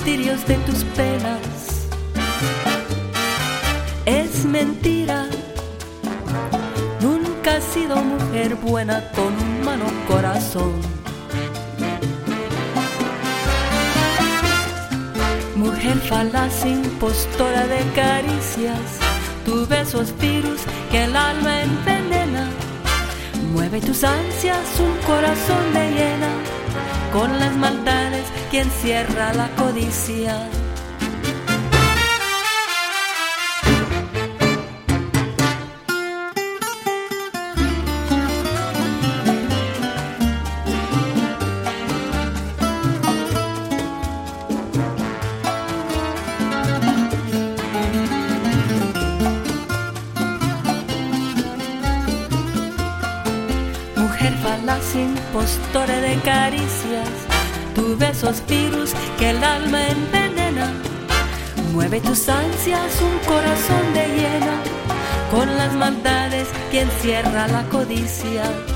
martirios de tus penas. Es mentira, nunca has sido mujer buena con humano corazón. Mujer falaz, impostora de caricias, tu beso es virus que el alma envenena. Mueve tus ansias, un corazón de hiena, con las maldades que encierra la codicia. Mujer falaz, impostora de caricias, tu beso es virus que el alma envenena. Mueve tus ansias, un corazón de hiena, con las maldades que encierra la codicia.